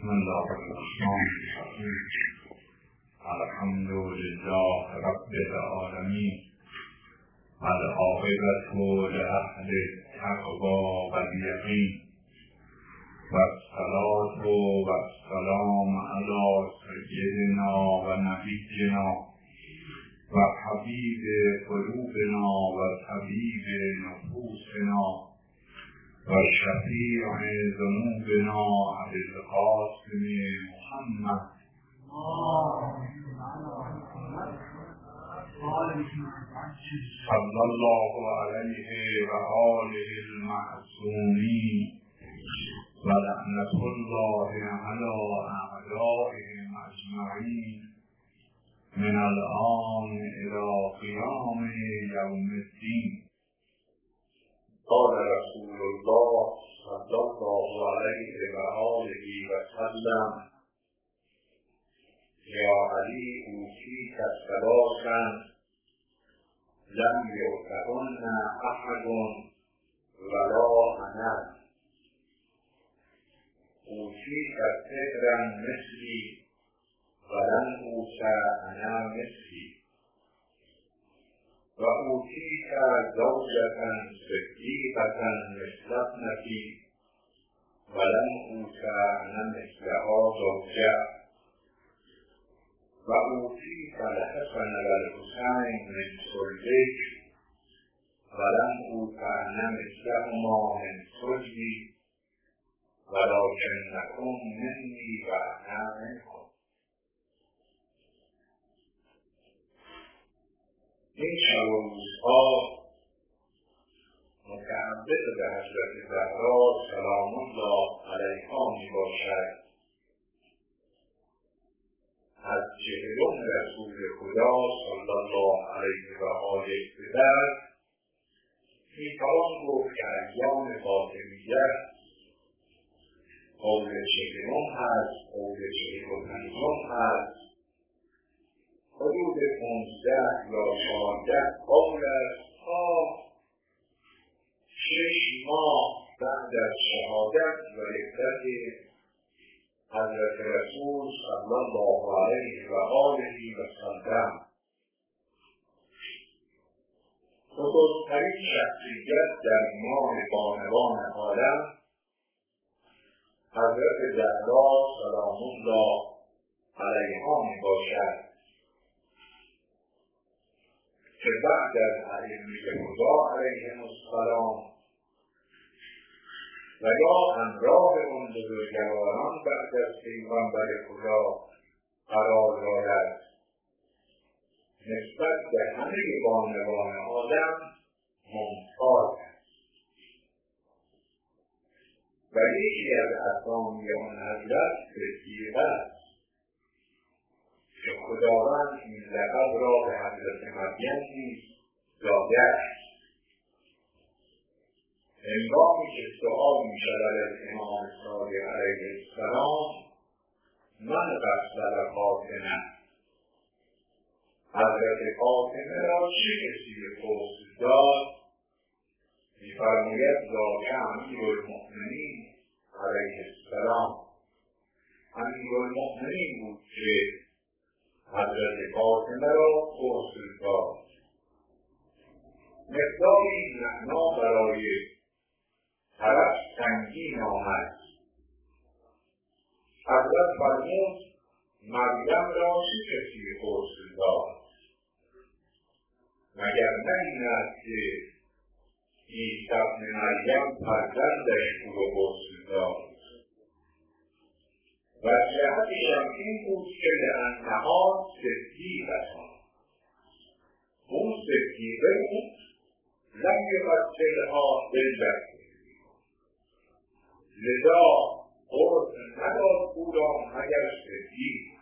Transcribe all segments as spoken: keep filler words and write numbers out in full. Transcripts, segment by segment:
بسم الله الرحمن الرحیم. الحمد لله رب العالمین. العاقبة لأهل التقوى والیقین. والصلاة والسلام على سیدنا و نبینا و حبیب قلوبنا و طبیب نفوسنا و شفیع ذنوبنا ابی القاسم محمد صلی الله علیه و آله المعصومین و لعنت الله علی اعدائهم اجمعین من الآن الى قیام یوم الدین. قال رسول الله صلی الله علیه و آله و سلم: یا علی اوتیت ثلاثا لم یؤتهن احد ولا انا. اوتیت سحرا مثلی ولن اوت انا مثلی. و اوتیت زوجة صدیقة مثل ابنتی ولن اوت انا مثلها زوجة. و اوتیت الحسن و الحسین من صلبک ولن اوت انا مثلهما من صلبی ولکنکم منی و انا منکم. این شب و روزها متعلق به حضرت زهرا سلام الله علیها می باشد. از چهلم رسول خدا صلی الله علیه و آله به بعد می توان گفت که ایام فاطمیه قول چهلم هست، قول چهل و پنجم هست، حدود پانزده یا چهارده قول است تا شش ماه بعد از شهادت و رحلت حضرت رسول صلی الله علیه و آله و سلم. بزرگترین شخصیت در میان بانوان عالم حضرت زهرا سلام الله علیها می باشد که بعد از ائمه خدا علیهم السلام و یا همراه اون بزرگواران بعد از پیغمبر خدا قرار دارد، نسبت به همه بانوان آدم ممتاز است. و یکی از اسامی آن حضرت صدیق است که خداوند این لقب را به حضرت مریم نیز داده است. هنگامی که سؤال می شود از امام صادق علیه السلام: من قصد فاطمه، حضرت فاطمه را چه کسی به پست داد؟ می فرماید ذاک امیرالمؤمنین علیه السلام. امیرالمؤمنین بود که حضرت فاطمه را پست داد. مقدار این معنا برای طرف سنگین آمد. حضرت فرمود: مریم را چه کسی پست داد؟ مگر نه این است که عیسی ابن مریم فرزندش او را پست داد؟ و جهتش هم این بود که لانها صدیقة، اون صدیقه بود، لم یقتلها بالبتة، لذا قرب نداد او را مگر صدیق.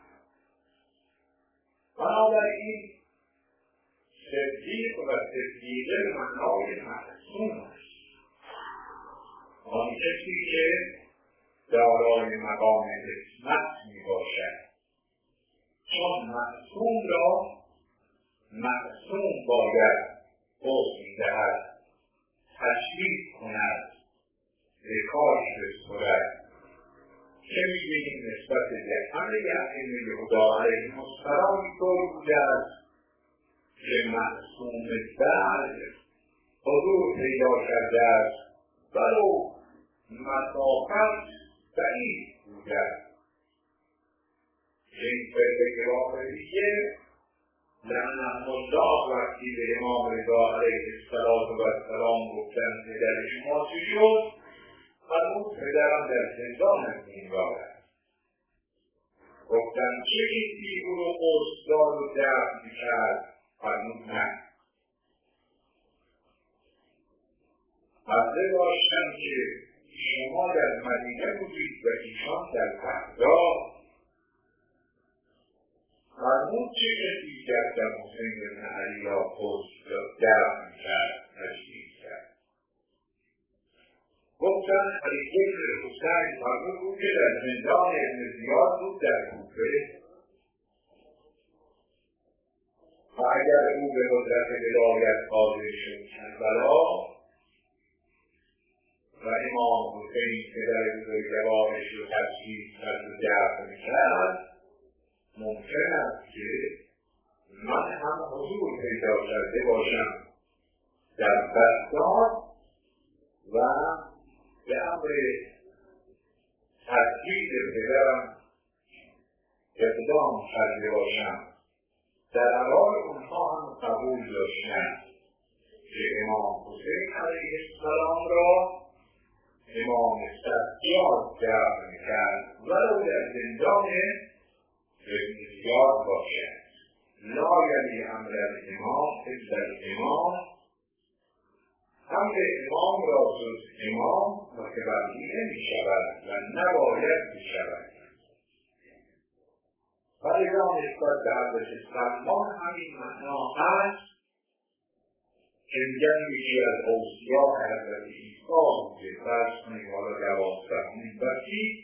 بنابراین صدیق و صدیقه معنای معصوم است. آن کسی که دارای مقام عصمت می باشد، چون معصوم را معصوم باید حکم دهد، تشریف کند، به کارش بسپرد، که می‌بینیم نسبت به همه ائمه هدا علیهم السلام اینطور بوده است که معصوم بعد حضور پیدا کرده است ولو مسافت بعید بوده است. این فرقه رافضیه لعنهم الله وقتی به امام رضا علیه السلام گفتن پدر شما چی شد؟ فرمود پدرم در زندان زندان است. گفتن چه کسی او رو قصدار و دفن میکرد؟ فرمود نه. حضرت داشتن که شما در مدینه بودید و ایشان در بغداد. فرمود چه کسی کردم حسین بن علی را قصد دفن کرد تشریف کرد؟ گفتن علی بن حسین فرمود بود که در زندان ابن زیاد بود در کوفه و اگر او به قدرت ولایت حاضر شد کربلا و امام حسین پدر بزرگوارش رو تشریف کرد و دفن کرد، ممکن است که من هم حضور پیدا کرده باشم در بغداد و به امر تسدید پدرم اقدام کرده باشم. در حال اونها هم قبول داشتند که امام حسین علیه السلام را امام سجاد دفن کرد ولو در زندان ابن زیاد باشد. لا یلی امر الامام الا الامام، امر امام را جز امام متولی نمی شود و نباید می شود. فلذا نسبت به حضرت سلمان همین معنا هست که میگن یکی از اوصیا حضرت عیسی بوده. فرض کنید حالا دوازدهمین وصی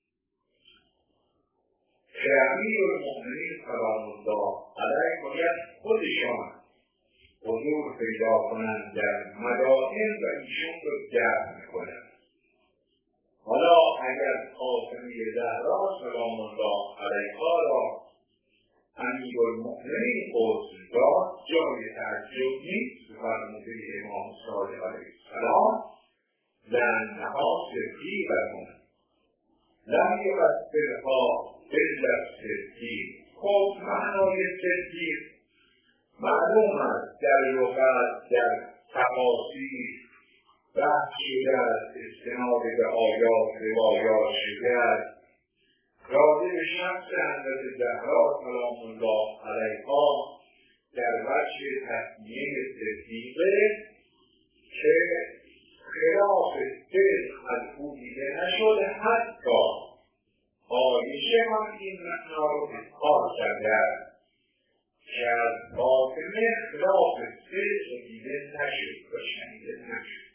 که امیرالمؤمنین سلام الله علیه باید خودشان حضور پیدا کنند در مدائن و ایشون رو دفن کنند. حالا اگر فاطمه زهرا سلام الله علیها را امیرالمؤمنین قصد داد جای تعجب نیست. فرموده امام صادق علیه السلام لأنها صدیقة لم یبصرها الا الصدیق. خب معنای صدیق معلوم است، در لغت در تفاسیر بحث شده است، استناد به آیات روایات شده است. راجع به شخص حضرت زهرا سلام الله علیها در وجه تسمیه صدیقه که خلاف صدق از او دیده نشده، حتی عایشه هم این معنا رو اظهار کرده است که از فاطمه خلاف صدق دیده نشد و شنیده نشد.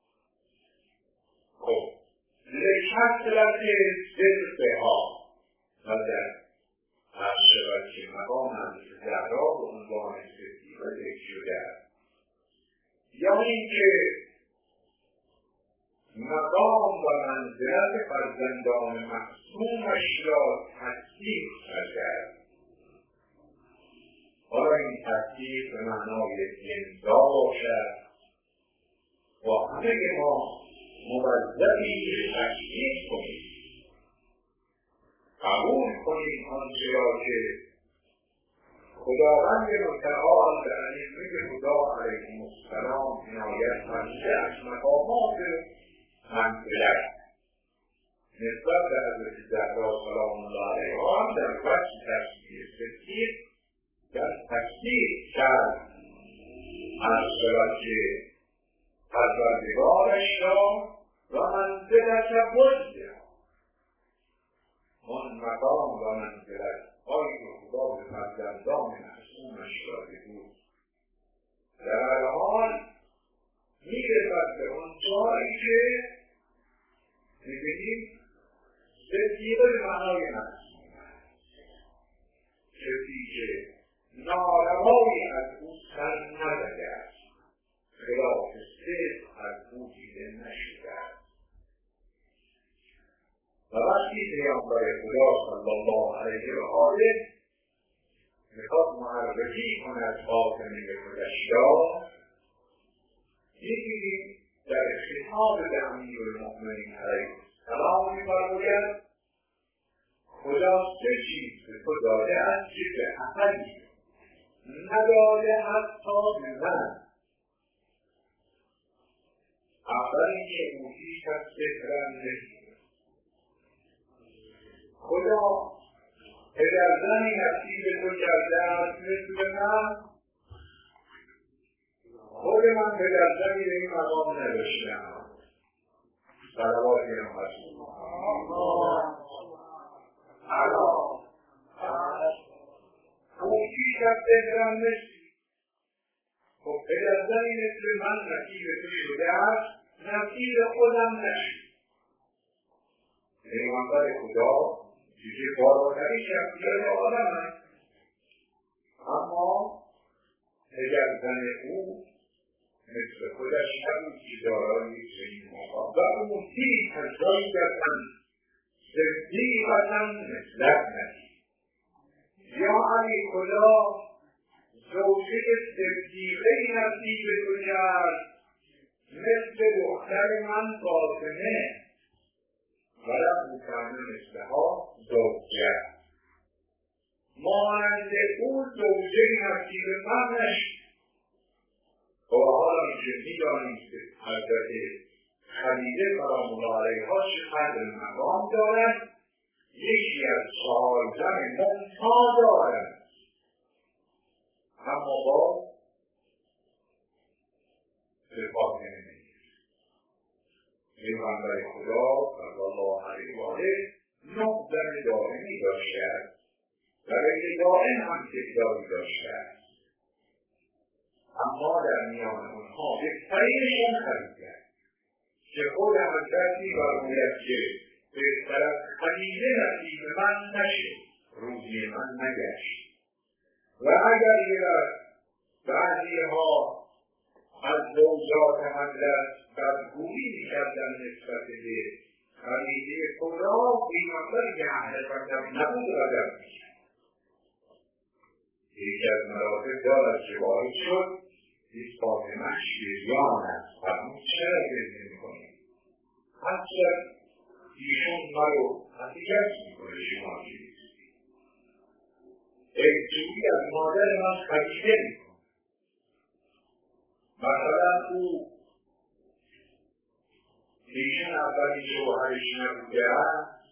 خب لکثرت صدقها و در هر شود که مقام حضرت زهرا به عنوان صدیقه ذکر شده است، یا اینکه مقام و منزلت فرزندان معصومش را تصدیق کرده است. حالا این تصدیق به معنای امضا باشد و همه ما موظفیم که تصدیق کنیم، قبول کنیم آنچه را که خداوند متعال به ائمه هدا علیهم السلام عنایت فرموده از مقامات منزلت نسبت به حضرت زهرا سلام الله علیها هم در وجه تصدیق صدیق در تصدیق کرد از شود که پروردگارش را و منزلت بزده آن مقام و منزلت هایی که خدا به فرزندان معصومش را بود. در هر حال میرسد به اون جایی که میبینیم صدیقه به معنای معصوم است، کسی که ناروایی از او سر نزده است، خلاف صدق از او دیده نشده است. و وقتی پیامبر خدا صلی الله علیه و آله میخواد معرفی کند خاتمه گذشته، می‌بینیم در خطاب به امیرالمؤمنین علیه السلام می‌فرماید خدا سه چیز به تو داده است که به احدی نداده حتی به من. اول اینکه اوتیت الذکر نمی‌کنه. خدا پدرزنی نصیب تو کرده است مثل من. خود من پدرزنی به این مقام نداشتم. صلوات هم رسول الله اوتیت الذکر نمی‌کنه. خب پدرزنی مثل من نصیب تو شده است، نصیب خودم نشد. پیغمبر خدا دیگه بالاترین شخصیت عالم است، اما پدرزن او مثل خودش نبود که دارای چنین مقام و اوتیت الذکر صدیقة مثل ابنتی. یعنی خدا زوجه صدیقه‌ای نصیب تو کرد مثل دختر من فاطمه، ولم یکن مثلها زوجه. مانند او زوجه‌ای نصیب من نشد. و حالا که می‌دانیم که حضرت خدیجه سلام الله علیها چقدر مقام دارد، یکی از چهار زن ممتاز دارد، اما با صفات نمی‌گیرد. پیغمبر خدا صلی الله علیه و آله نه زن دائمی داشته است و غیر دائم هم تعدادی داشته است، اما در میان آنها بهترینشان خدیجه که خود حضرت می‌فرماید که بهتر از خدیجه نصیب من نشد، روزی من نگشت. و اگر بعضی‌ها از زوجات حضرت بدگویی می‌کردند نسبت به خدیجه کبری، پیغمبر که اهل ادب نبود ادب می‌کرد. یکی از مراتب دارد که وارد شد، این فاطمه شیریان است، فرمود چرا گریه می‌کنی؟ حتی ایشون مرو حقیقت می‌کنه شما چیزی. اکتوبی از مادر من خدیجه می‌کنه. مثلا او ایشون اولی شوهرش نبوده است،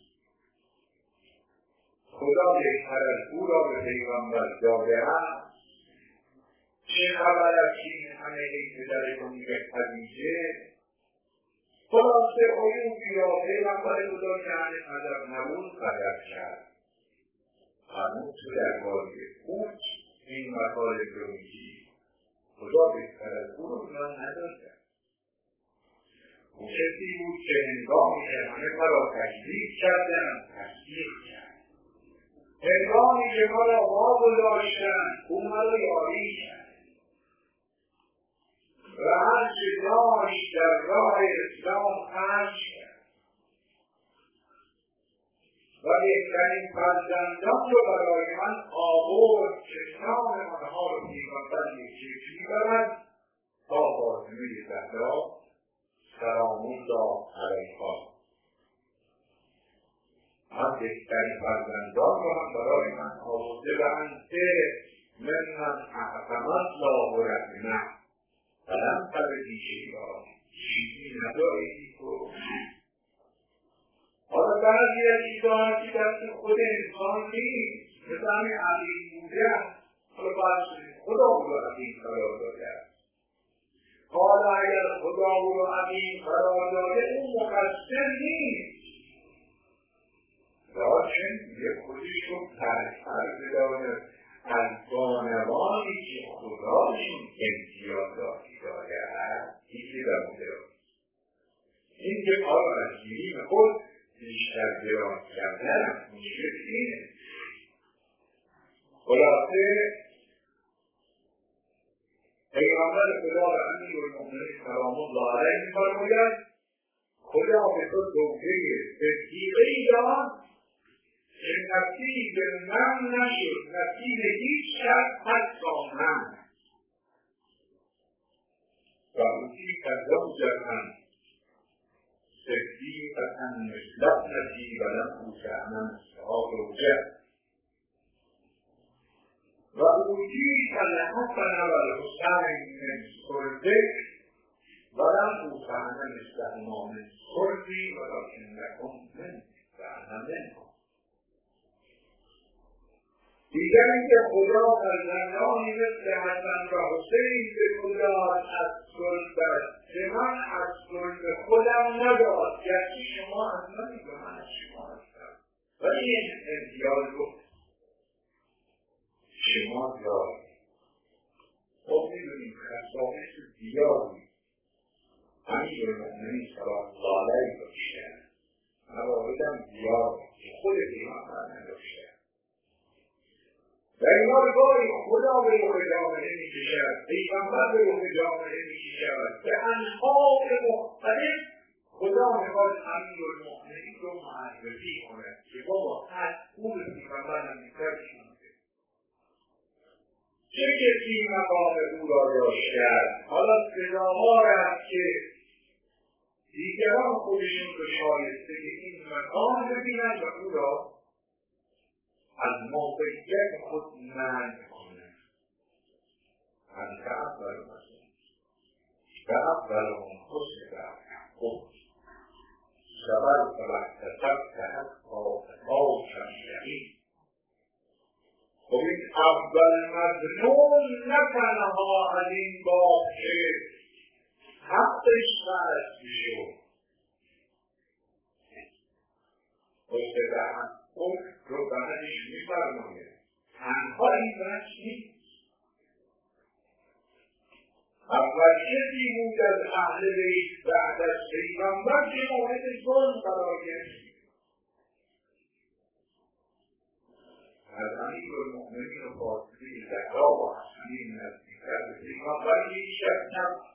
خدا بهتر از او را به پیغمبر داده است. چه خبر از این همه یک پدر کنی به خدیجه؟ خلاصه عیوبی را پیغمبر خدا که اهل ادب نبود قدر کرد. هنوز تو درباره اوت این مطالب رو میگی، خدا بهتر از او رو من نداشتم. او کسی بود که هنگامی که همه مرا تکلیف کردن تصدیق کرد، هنگامی که مرا واگذاشتن او مرا یاری کرد و هر چه داشت در راه اسلام خرج کرد و بهترین فرزندان رو برای من آورد که نام آنها رو پیغمبر یکی میبرد تا فاطمه زهرا سلام الله علیها. من بهترین فرزندان رو هم برای من آورده و انته من من احکمت لا و رحمه فلم تبدی شیعا، چیزی نداری تو. حالا بعضی از چیزها که دست خود انسان نیست، مثل همین عقیم بوده است، حالا بعضی خدا او را عقیم قرار داده است. حالا اگر خدا او را عقیم قرار داده اون مقصر نیست، لیکن یه خودش رو پرتر بداند از بانوانی که خداشون امتیازاتی داده است، یکی بموده است. این که کار از گیریم خود بیشتر دراز کردن مشکل اینه. خلاصه پیغمبر خدا و امیرالمؤمنین سلام الله علیه می‌فرماید خدا به تو توفه صدیقه‌ای داد که نصیب من نشد، نصیب هیچ کس حتی من. و اوتیت زوجة صدیقة مثل ابنتی و لم اوتأ مثلها زوجة و اوتیت الحسن و الحسین من صلبک و لم اوتأ مثلهما من صلبی ولکنکم من و انا منکم. دیگر اینکه خدا فرزندانی مثل حسن و حسین به خدا از صلبش که من از صلب خودم نداد، گرچه شما از منی و من از شما هستم، ولی این امتیاز رو شما دارید. خب میدونیم خصائص زیادی امیرالمؤمنین صلی الله علیه داشتن، مواردم زیاد که خود پیغمبر نداشتن و اینا رو گاهی خدا به روح جامعه می کشد، پیغمبر به روح جامعه می کشد، به انحاء مختلف خدا میخواد امیرالمؤمنین رو معرفی کند که بابا از اون پیغمبر نمیتر شنده چه کسی مقام او را داشتن. حالا صداها رفت که دیگران خودشون رو شایسته این مقام ببینن و او را از موقعیت خود منع کنند. از که اول مسلم و اول اون خسر خود سبب فلحتسب که حقا فتاو شمشقی. خب این اول مظلوم نه تنها از این باب که حقش فرض میشد خسر خود رو بهنش میفرماید تنها این بحث نیست. اول کسی بود از اهل بیت بعد از پیغمبر که مورد ظلم قرار گرفت. از امیرالمؤمنین و فاطمه زهرا و حسین نزدیکتر به پیغمبر هیچ کس نبود.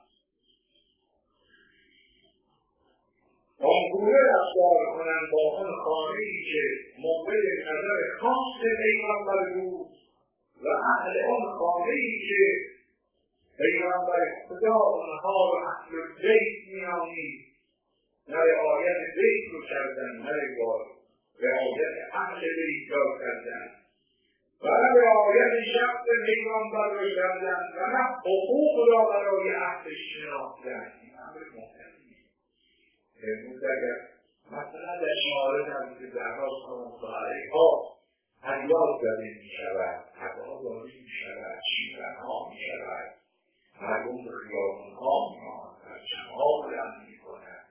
آنگونه رفتار کنند با آن خانه‌ای که مورد نظر خاص پیغمبر بود و اهل آن خانه‌ای که پیغمبر خدا آنها رو اهل بیت می‌نامید، نه رعایت بیت رو کردن، نه رعایت اهل بیت را کردن و نه رعایت شخص پیغمبر رو کردن و نه حقوق را برای اهلش شناختن. این امر مهم امروز اگر مثلا در شماره نزدیک زهرا سلام الله علیها فریاد زده می شود، هوا باری می شود، شیرنها می شود، مردم به خیابانها می آمد، پرچمها بلند می کند.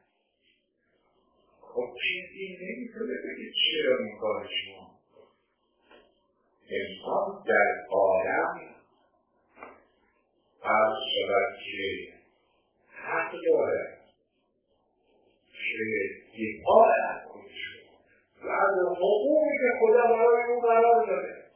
خب چیزی نمی تونه بگه چرا این کار شما؟ انسان در عالم عرض شود که حق دارد که دفاع از خودش و از حقوقی که خدا برای او قرار داده.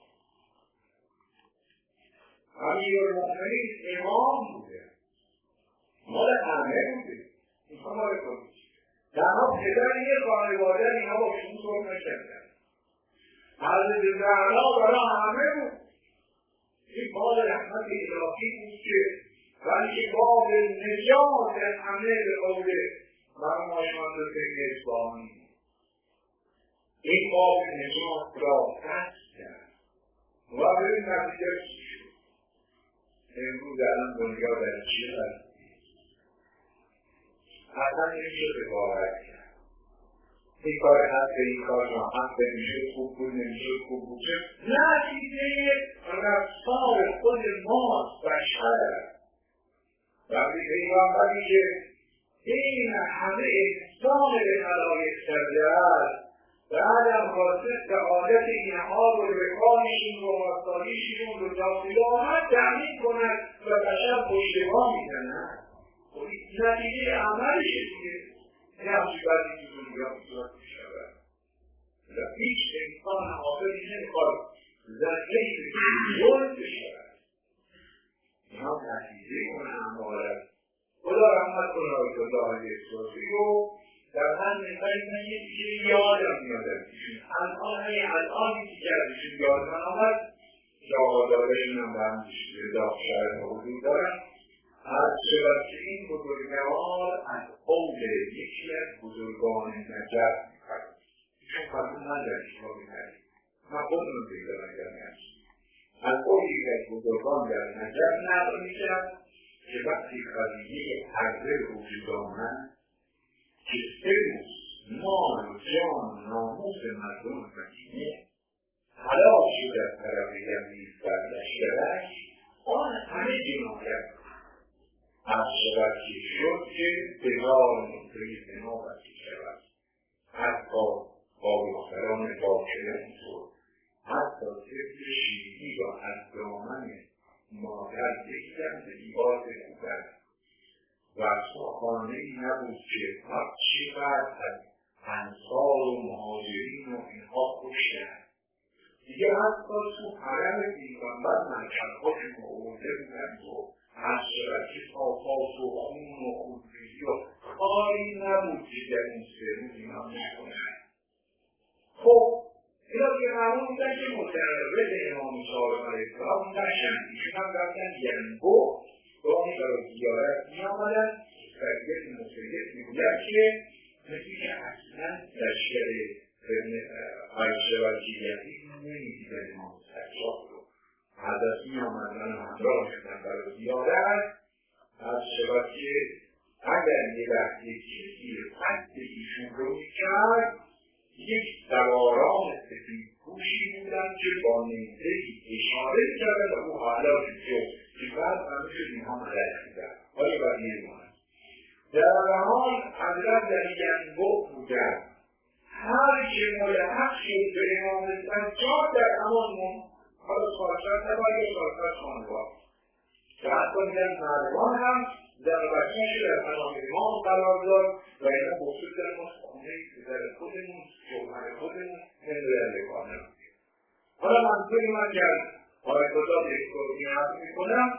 امیرالمؤمنین امام بوده، مال همه بوده، اینها مال خودش. تنها پدر یه خانواده اینها با شما صحبت نکردن. حضرت زهرا برای همه بود. این باب رحمت الهی بود که بلکه باب نجات همه به قول برای ماشمان رو فکر اسلامی این باب نجات را دست کرد و به این نتیجه چی شد؟ امروز الان دنیا در چی هست؟ اصلا نمیشه بباور کرد. این کار حق به این کار ناحق نمیشه، خوب بود نمیشه، خوب بود چه؟ نتیجه رفتار خود ماست بشر وقتی پیغمبری که این همه احسان به خلایق کرده است بعدم واسه سعادت اینها رو رفاهشون رو آسایششون رو تا قیامت تأمین کند و بشر پشتوار میزند. خب این نتیجه عملشه دیگه. این همچی بعدی که دنیا بزرگ میشود و هیچ انسان عاقلی نمیخواد ذره‌ای به ظلم بشود. اینها نتیجه اون اعمال است. خدا رحمت کنه آقای علیه السلامی رو در هم میخواید من یه دیگه یادم میادم الان هی الان دیگه ازشون یاد من آمد که آقا داره اینم به هم داخت شرط حضور دارم از شود که این بزرگوار از قول یکی از بزرگان نجف میکنم چون فرمون من در شما بکنیم من خودم رو پیدا نگرم از قول یکی از بزرگان در نجف نقل میشم که وقتی قضیه عرضه وجود آمد که سه روز مال و جان و ناموس مردم مدینه حلال شد از طرف یزید بر لشکرش آن همه جنایت از شود که شد که بهار مطری زنا بسته شود حتی با دختران باکره اینطور حتی طفل شیری را از دامن مادر یکیدن به دیوار بکوبد و خانه‌ای نبود که هر چقدر از انصار و مهاجرین و اینها کشتند دیگه حتی تو حرم پیغمبر منکرهاشون آورده بودند و از شبکه صافات و خون و خونریزی و کاری نبود که در این سه روز اینا نکنند. خب اینا که معلوم بودن که متعرض امام صادق علیه السلام نشن ایشون هم رفتن ینبو گاهی برای زیارت می‌آمدن سید مسید میگوید که مثل که اصلا لشکر عایشه و یزید نمی‌دیدن امام سجاد رو از از می‌آمدن و همراه شدن برای زیارت از شود که اگر یه وقت یک چیزی قصد ایشون رو می‌کرد یک سواران سفید پوشی بودن که با نیزه‌ای اشاره کردن و او حالا شد که بعد همه شد اینها ملک بودن آیا بقیه ماند در حال حضرت در ینبع بودن هر که ملحق شد به امام سجاد در امان مون حالا سالشت نباید یا سالشت خانوار که حتی میگن مردمان هم در بچهش در پناه امام قرار داد و اینا بخصوص در ما خونه پدر خودمون شوهر خودمون نمیدن بکار نمید حالا منطقی من که از آقای خدا بهترمی حرف میکنم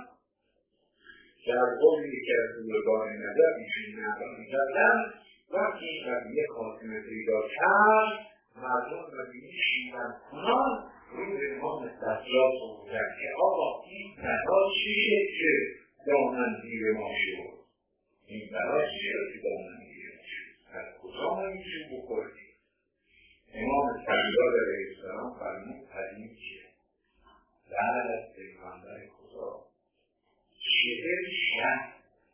که از قومی یکی از بزرگان نظر ایشون نقل میکردن وقتی این قضیه خاتمه پیدا کرد مردم قضیه شیون کنان روی امام سجاد بودن که آقا این بلا چیه که دامن زیر ما شد این بلا چیه که دامن زیر ما شد از کجا ما میشون بخوردیم امام سجاد علیه السلام فرمود حدیم که لعن از پیغمبر خدا چهل شهر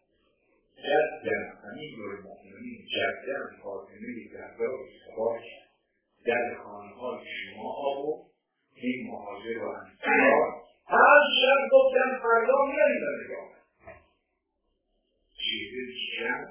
جدن امیر المؤمنین جدن فاطمه زهرا اصحابش در خانه‌های شما آورد این مهاجر و انصار هر شب گفتن فردا میاریم در نگاه چهل شهر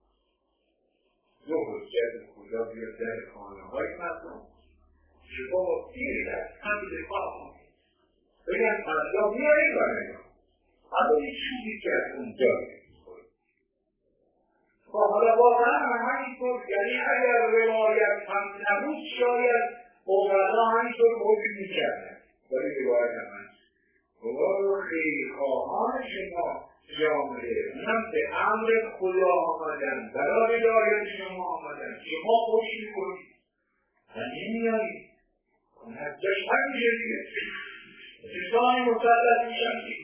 دو حجت خدا بیاد در خانه‌های مردم که بابا بیرید از همین دفاع کنید بگن فردا میاریم در نگاه حالا یک چیزی که از اونجا میخورد خب حالا واقعا هم همینطور یعنی اگر روایت هم نبود شاید اوغلا همینطور حکم میکردن ولی روایت هم هست روایت خیلی خواهان شما جامعه اونم به امر خدا آمدن برای هدایت شما آمدن شما خوش میکنید و نمیایید نتیجهش همیشه دیگه چیزانی مسلط میشن که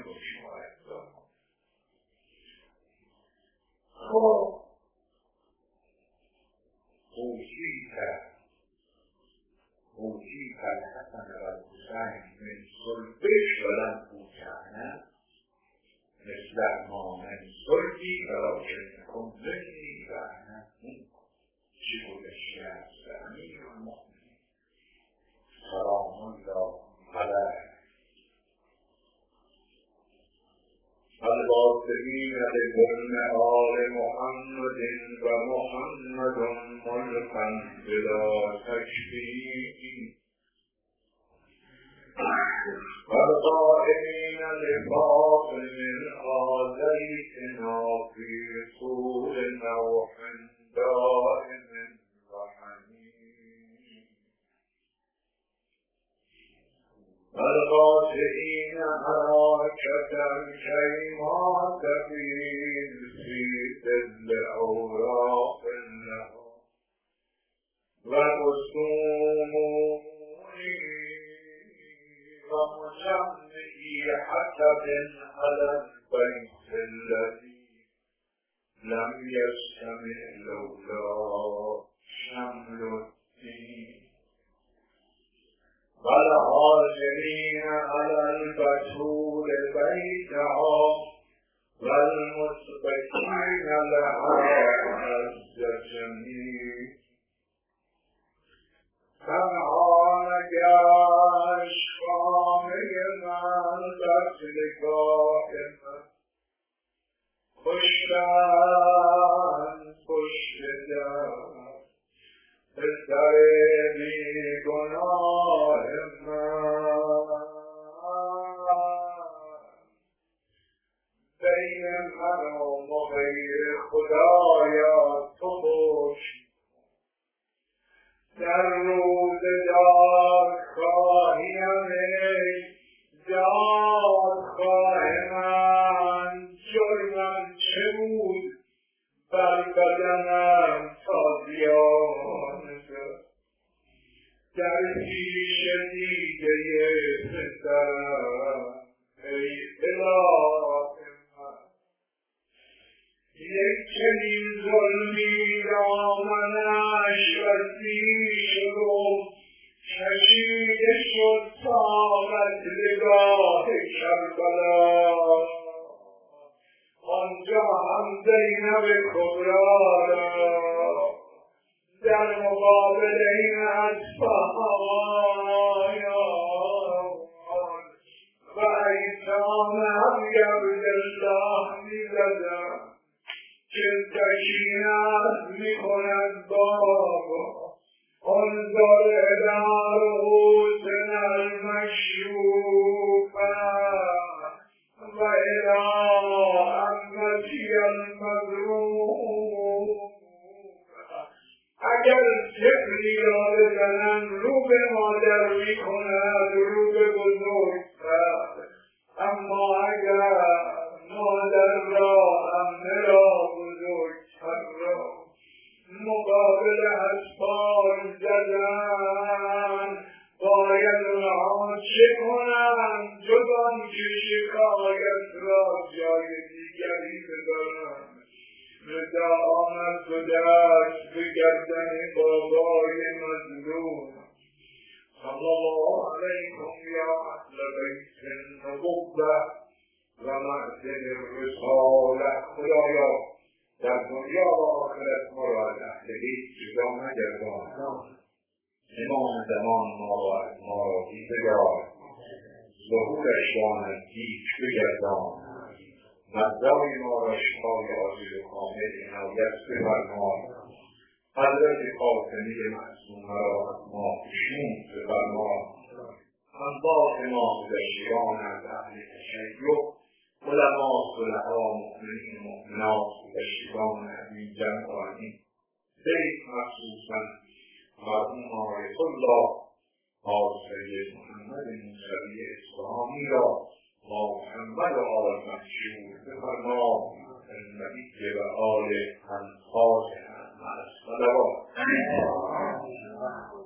خب توجیه کرد توجیه کرد حسن و الحسین من صلبش ولم بودنه مثل ما من صلبی ولیکنکم منی و انا منکم چی بودش از امیر المؤمنین سلام الله علیه الواصلین لبن آل محمد و محمد ملقا بلا تشبیه والقائمین لباق من آذیتنا فی رسول نوح دائم رحمین والقاطعين حركة كيما تفيد في ظل أوراق له و رسومی و مجمعی حسب علی البیت الذی لم یجتمع لولا شمل الدین والحاضرین علی البتول بیتها والمسبکین لها عز جمیع. تنها نگشت خانه من قتلگاه من، کشتن پشت در پسر بیگناه من. بین من و مغیر خدایا تو حکم، در روز دادخواهیم ای دادخواه من، جرمم چه بود بر بدنم تا زیان شد، در پیش دیده پسرم ای اله من. یک چنین ظلمی دامنش وسیع شد و کشیده شد تا قتلگاه کربلا. آنجا هم زینب کبرا را در مقابل این اصفهان و ایتام ابی عبدالله می‌زدم که سکینت می‌کند بابا. انظر الی رؤوسنا المکشوفة و الی امتی المظلوم. اگر طفلی را بزنند رو به مادر می‌کند، رو به بزرگتر، اما اگر مادر را عمه را بزرگتر را مقابل اطفال زدن، باید آنها چه کنند جز آنکه شکایت را جای دیگری ببرند. رضا آمد و دست به گردن بابای مظلوم. صلی الله علیکم یا اهل بیت النبوة و معدن الرسالة. خدایا در دنیا و آخرت ما را از اهل بیت جدا نگردان. امام زمان ما را از ما را بی‌بدار، ظهورش را نزدیک بگردان. مزدای ما را شفای عاجل و کامل عنایت بفرما. حضرت فاطمه معصومه را از ما خشنود بفرما. انباط ما گذشتگان از اهل تشیع، علما، صلحا، مؤمنین و مؤمنات گذشتگان از این جمع عالی، بیت مخصوصا مرحوم آیت الله آل سید محمد موسوی اصفهانی را با محمد و آل مشهور بفرما. النبی و آل انصار مع الصلوات.